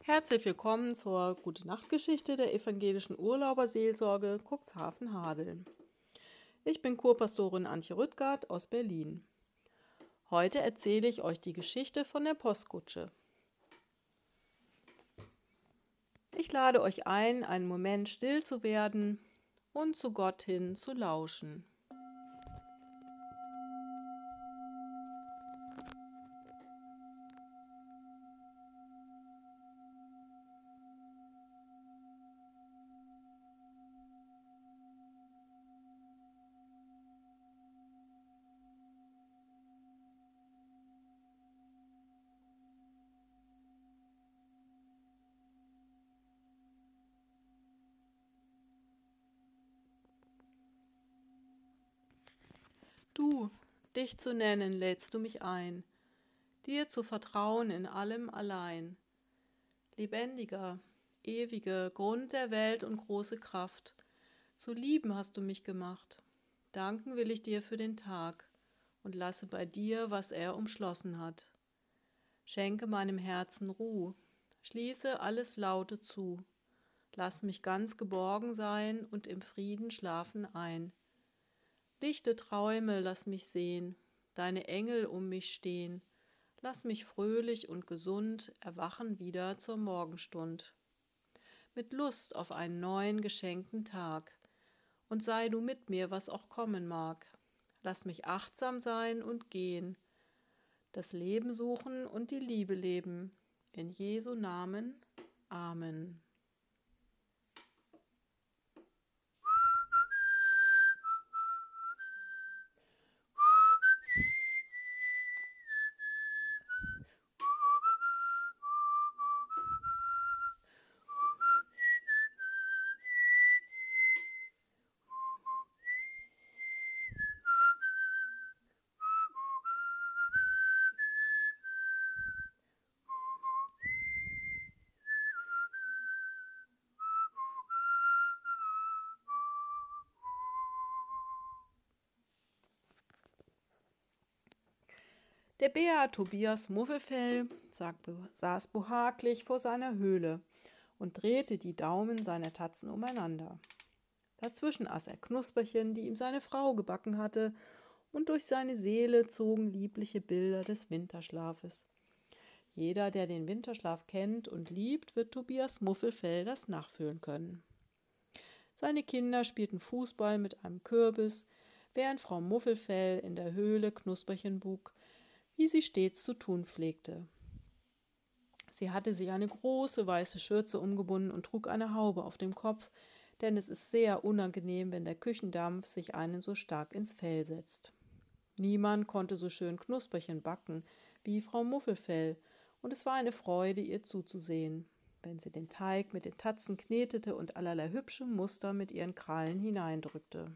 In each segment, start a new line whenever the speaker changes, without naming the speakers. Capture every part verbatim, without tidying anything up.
Herzlich willkommen zur Gute-Nacht-Geschichte der evangelischen Urlauberseelsorge Cuxhaven-Hadeln. Ich bin Kurpastorin Antje Rüttgart aus Berlin. Heute erzähle ich euch die Geschichte von der Postkutsche. Ich lade euch ein, einen Moment still zu werden und zu Gott hin zu lauschen. Du, dich zu nennen, lädst du mich ein, dir zu vertrauen in allem allein. Lebendiger, ewiger Grund der Welt und große Kraft, zu lieben hast du mich gemacht. Danken will ich dir für den Tag und lasse bei dir, was er umschlossen hat. Schenke meinem Herzen Ruh, schließe alles Laute zu. Lass mich ganz geborgen sein und im Frieden schlafen ein. Lichte Träume lass mich sehen, deine Engel um mich stehen. Lass mich fröhlich und gesund erwachen wieder zur Morgenstund. Mit Lust auf einen neuen geschenkten Tag. Und sei du mit mir, was auch kommen mag. Lass mich achtsam sein und gehen, das Leben suchen und die Liebe leben. In Jesu Namen. Amen. Der Bär Tobias Muffelfell saß behaglich vor seiner Höhle und drehte die Daumen seiner Tatzen umeinander. Dazwischen aß er Knusperchen, die ihm seine Frau gebacken hatte, und durch seine Seele zogen liebliche Bilder des Winterschlafes. Jeder, der den Winterschlaf kennt und liebt, wird Tobias Muffelfell das nachfühlen können. Seine Kinder spielten Fußball mit einem Kürbis, während Frau Muffelfell in der Höhle Knusperchen buk, wie sie stets zu tun pflegte. Sie hatte sich eine große weiße Schürze umgebunden und trug eine Haube auf dem Kopf, denn es ist sehr unangenehm, wenn der Küchendampf sich einem so stark ins Fell setzt. Niemand konnte so schön Knusperchen backen wie Frau Muffelfell, und es war eine Freude, ihr zuzusehen, wenn sie den Teig mit den Tatzen knetete und allerlei hübsche Muster mit ihren Krallen hineindrückte.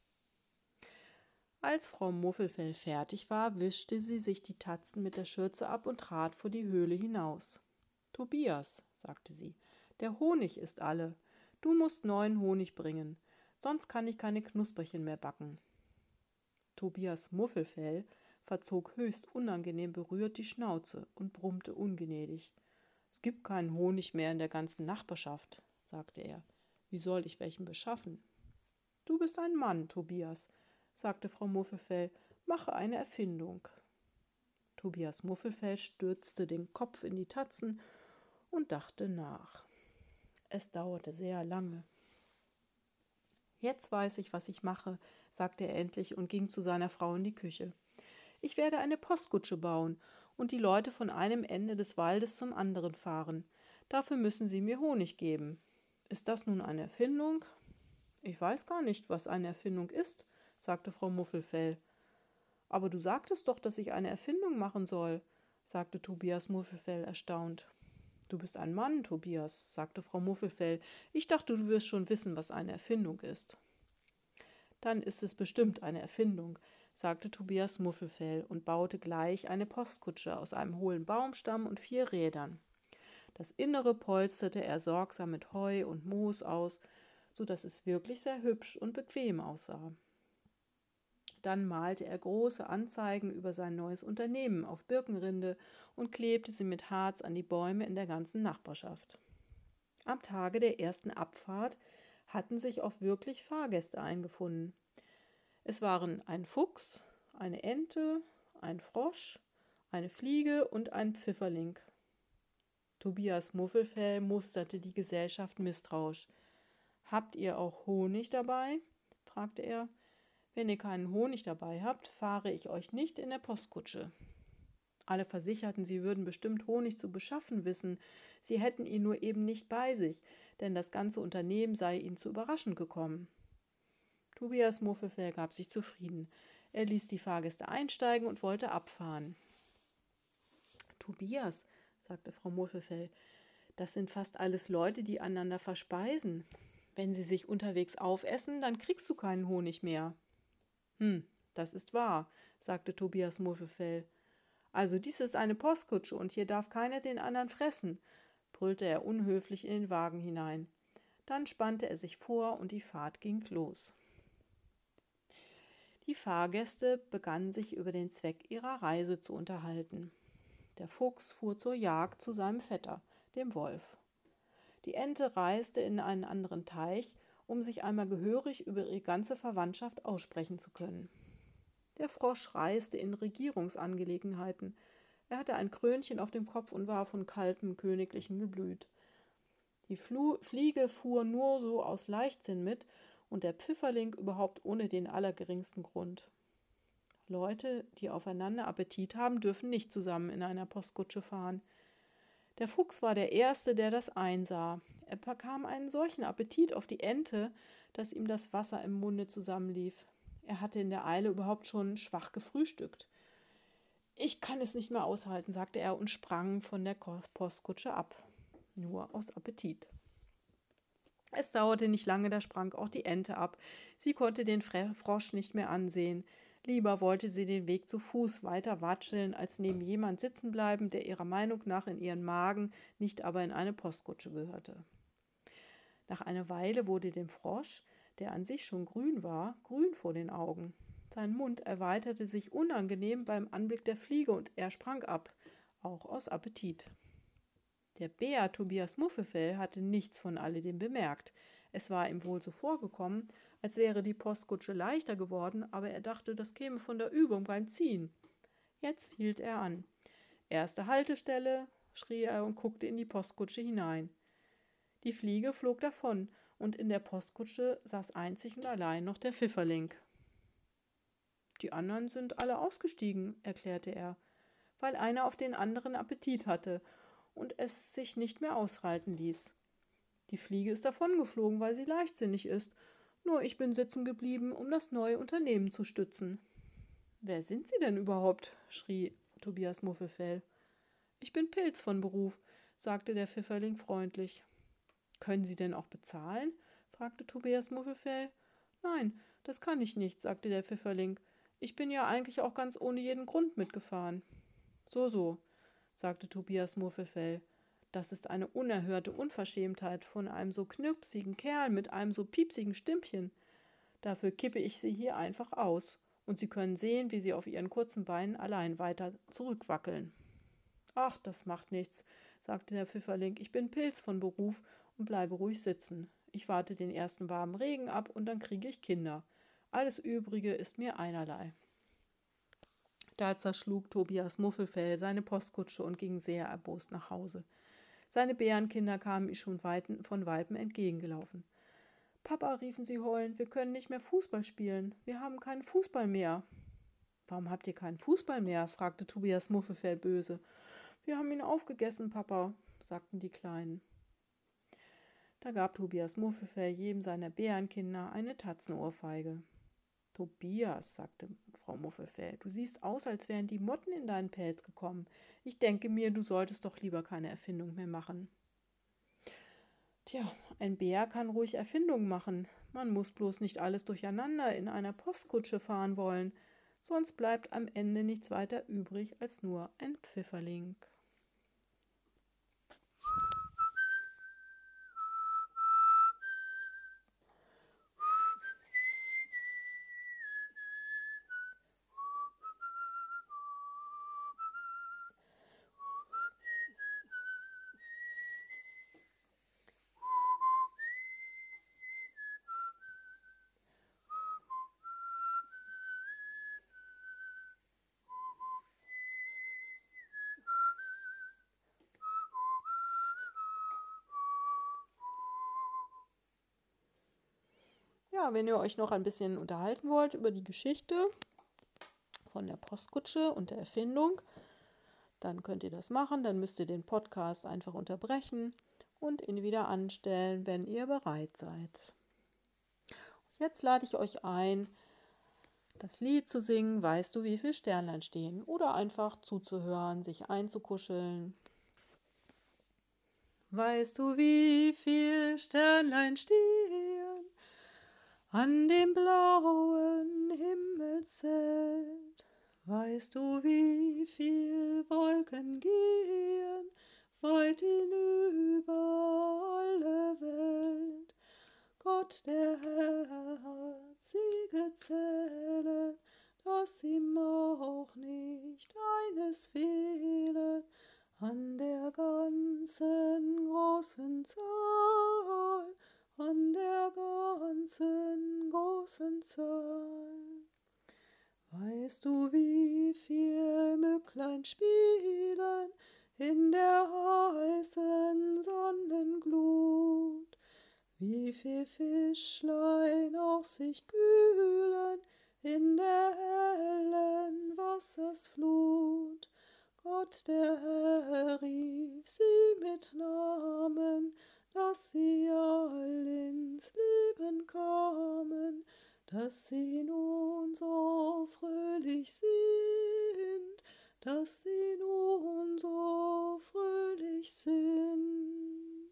Als Frau Muffelfell fertig war, wischte sie sich die Tatzen mit der Schürze ab und trat vor die Höhle hinaus. »Tobias«, sagte sie, »der Honig ist alle. Du musst neuen Honig bringen, sonst kann ich keine Knusperchen mehr backen.« Tobias Muffelfell verzog höchst unangenehm berührt die Schnauze und brummte ungnädig. »Es gibt keinen Honig mehr in der ganzen Nachbarschaft«, sagte er. »Wie soll ich welchen beschaffen?« »Du bist ein Mann, Tobias«, sagte Frau Muffelfell, »mache eine Erfindung.« Tobias Muffelfell stürzte den Kopf in die Tatzen und dachte nach. Es dauerte sehr lange. »Jetzt weiß ich, was ich mache«, sagte er endlich und ging zu seiner Frau in die Küche. »Ich werde eine Postkutsche bauen und die Leute von einem Ende des Waldes zum anderen fahren. Dafür müssen sie mir Honig geben. Ist das nun eine Erfindung?« »Ich weiß gar nicht, was eine Erfindung ist«, sagte Frau Muffelfell. »Aber du sagtest doch, dass ich eine Erfindung machen soll«, sagte Tobias Muffelfell erstaunt. »Du bist ein Mann, Tobias«, sagte Frau Muffelfell. »Ich dachte, du wirst schon wissen, was eine Erfindung ist.« »Dann ist es bestimmt eine Erfindung«, sagte Tobias Muffelfell und baute gleich eine Postkutsche aus einem hohlen Baumstamm und vier Rädern. Das Innere polsterte er sorgsam mit Heu und Moos aus, so dass es wirklich sehr hübsch und bequem aussah. Dann malte er große Anzeigen über sein neues Unternehmen auf Birkenrinde und klebte sie mit Harz an die Bäume in der ganzen Nachbarschaft. Am Tage der ersten Abfahrt hatten sich auch wirklich Fahrgäste eingefunden. Es waren ein Fuchs, eine Ente, ein Frosch, eine Fliege und ein Pfifferling. Tobias Muffelfell musterte die Gesellschaft misstrauisch. »Habt ihr auch Honig dabei?« fragte er. »Wenn ihr keinen Honig dabei habt, fahre ich euch nicht in der Postkutsche.« Alle versicherten, sie würden bestimmt Honig zu beschaffen wissen, sie hätten ihn nur eben nicht bei sich, denn das ganze Unternehmen sei ihnen zu überraschend gekommen. Tobias Muffelfell gab sich zufrieden. Er ließ die Fahrgäste einsteigen und wollte abfahren. »Tobias«, sagte Frau Muffelfell, »das sind fast alles Leute, die einander verspeisen. Wenn sie sich unterwegs aufessen, dann kriegst du keinen Honig mehr.« »Hm, das ist wahr«, sagte Tobias Muffelfell. »Also dies ist eine Postkutsche und hier darf keiner den anderen fressen«, brüllte er unhöflich in den Wagen hinein. Dann spannte er sich vor und die Fahrt ging los. Die Fahrgäste begannen sich über den Zweck ihrer Reise zu unterhalten. Der Fuchs fuhr zur Jagd zu seinem Vetter, dem Wolf. Die Ente reiste in einen anderen Teich, um sich einmal gehörig über ihre ganze Verwandtschaft aussprechen zu können. Der Frosch reiste in Regierungsangelegenheiten. Er hatte ein Krönchen auf dem Kopf und war von kaltem königlichen Geblüt. Die Flu- Fliege fuhr nur so aus Leichtsinn mit und der Pfifferling überhaupt ohne den allergeringsten Grund. Leute, die aufeinander Appetit haben, dürfen nicht zusammen in einer Postkutsche fahren. Der Fuchs war der Erste, der das einsah. Er bekam einen solchen Appetit auf die Ente, dass ihm das Wasser im Munde zusammenlief. Er hatte in der Eile überhaupt schon schwach gefrühstückt. »Ich kann es nicht mehr aushalten«, sagte er und sprang von der Postkutsche ab. Nur aus Appetit. Es dauerte nicht lange, da sprang auch die Ente ab. Sie konnte den Frosch nicht mehr ansehen. Lieber wollte sie den Weg zu Fuß weiter watscheln, als neben jemand sitzen bleiben, der ihrer Meinung nach in ihren Magen, nicht aber in eine Postkutsche gehörte. Nach einer Weile wurde dem Frosch, der an sich schon grün war, grün vor den Augen. Sein Mund erweiterte sich unangenehm beim Anblick der Fliege und er sprang ab, auch aus Appetit. Der Bär Tobias Muffelfell hatte nichts von alledem bemerkt. Es war ihm wohl so vorgekommen, als wäre die Postkutsche leichter geworden, aber er dachte, das käme von der Übung beim Ziehen. Jetzt hielt er an. »Erste Haltestelle«, schrie er und guckte in die Postkutsche hinein. Die Fliege flog davon und in der Postkutsche saß einzig und allein noch der Pfifferling. »Die anderen sind alle ausgestiegen«, erklärte er, »weil einer auf den anderen Appetit hatte und es sich nicht mehr aushalten ließ. Die Fliege ist davongeflogen, weil sie leichtsinnig ist. Nur ich bin sitzen geblieben, um das neue Unternehmen zu stützen.« »Wer sind Sie denn überhaupt?«, schrie Tobias Muffelfell. »Ich bin Pilz von Beruf«, sagte der Pfifferling freundlich. »Können Sie denn auch bezahlen?«, fragte Tobias Muffelfell. »Nein, das kann ich nicht«, sagte der Pfifferling. »Ich bin ja eigentlich auch ganz ohne jeden Grund mitgefahren.« »So, so«, sagte Tobias Muffelfell. »Das ist eine unerhörte Unverschämtheit von einem so knirpsigen Kerl mit einem so piepsigen Stimmchen. Dafür kippe ich Sie hier einfach aus, und Sie können sehen, wie Sie auf Ihren kurzen Beinen allein weiter zurückwackeln.« »Ach, das macht nichts«, sagte der Pfifferling. »Ich bin Pilz von Beruf und bleibe ruhig sitzen. Ich warte den ersten warmen Regen ab und dann kriege ich Kinder. Alles Übrige ist mir einerlei.« Da zerschlug Tobias Muffelfell seine Postkutsche und ging sehr erbost nach Hause. Seine Bärenkinder kamen ihm schon weiten, von Weitem entgegengelaufen. »Papa«, riefen sie heulend, »wir können nicht mehr Fußball spielen. Wir haben keinen Fußball mehr.« »Warum habt ihr keinen Fußball mehr?«, fragte Tobias Muffelfell böse. »Wir haben ihn aufgegessen, Papa«, sagten die Kleinen. Da gab Tobias Muffelfell jedem seiner Bärenkinder eine Tatzenohrfeige. »Tobias«, sagte Frau Muffelfell, »du siehst aus, als wären die Motten in deinen Pelz gekommen. Ich denke mir, du solltest doch lieber keine Erfindung mehr machen.« »Tja, ein Bär kann ruhig Erfindungen machen. Man muss bloß nicht alles durcheinander in einer Postkutsche fahren wollen, sonst bleibt am Ende nichts weiter übrig als nur ein Pfifferling.« Ja, wenn ihr euch noch ein bisschen unterhalten wollt über die Geschichte von der Postkutsche und der Erfindung, dann könnt ihr das machen. Dann müsst ihr den Podcast einfach unterbrechen und ihn wieder anstellen, wenn ihr bereit seid. Jetzt lade ich euch ein, das Lied zu singen, weißt du, wie viele Sternlein stehen? Oder einfach zuzuhören, sich einzukuscheln. Weißt du, wie viel Sternlein stehen an dem blauen Himmelszelt? Weißt du, wie viel Wolken gehen weit hinüber alle Welt? Gott, der Herr, hat sie gezählet, dass ihm auch nicht eines fehlet. An der ganzen großen Zahl, an der ganzen großen Zahl. Weißt du, wie viel Mücklein spielen in der heißen Sonnenglut? Wie viel Fischlein auch sich kühlen in der hellen Wassersflut? Gott, der Herr, rief sie mit Namen, dass sie all ins Leben kamen, dass sie nun so fröhlich sind, dass sie nun so fröhlich sind.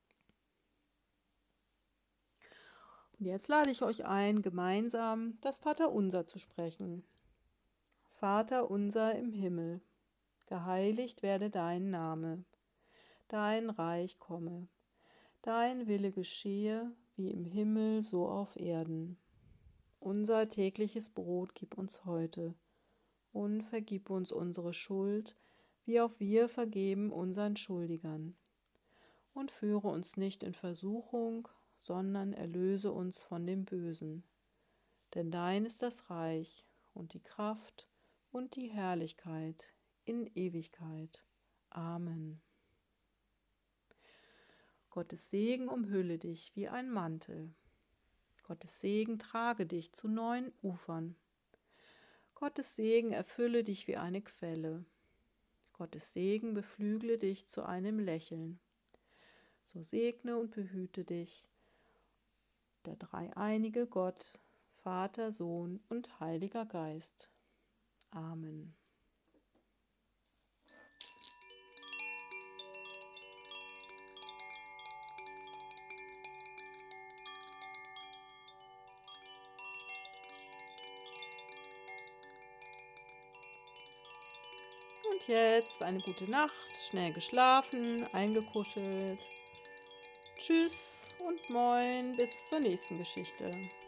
Und jetzt lade ich euch ein, gemeinsam das Vaterunser zu sprechen. Vater unser im Himmel, geheiligt werde dein Name, dein Reich komme, dein Wille geschehe, wie im Himmel so auf Erden. Unser tägliches Brot gib uns heute und vergib uns unsere Schuld, wie auch wir vergeben unseren Schuldigern. Und führe uns nicht in Versuchung, sondern erlöse uns von dem Bösen. Denn dein ist das Reich und die Kraft und die Herrlichkeit in Ewigkeit. Amen. Gottes Segen umhülle dich wie ein Mantel. Gottes Segen trage dich zu neuen Ufern. Gottes Segen erfülle dich wie eine Quelle. Gottes Segen beflügle dich zu einem Lächeln. So segne und behüte dich der dreieinige Gott, Vater, Sohn und Heiliger Geist. Amen. Und jetzt eine gute Nacht, schnell geschlafen, eingekuschelt. Tschüss und moin, bis zur nächsten Geschichte.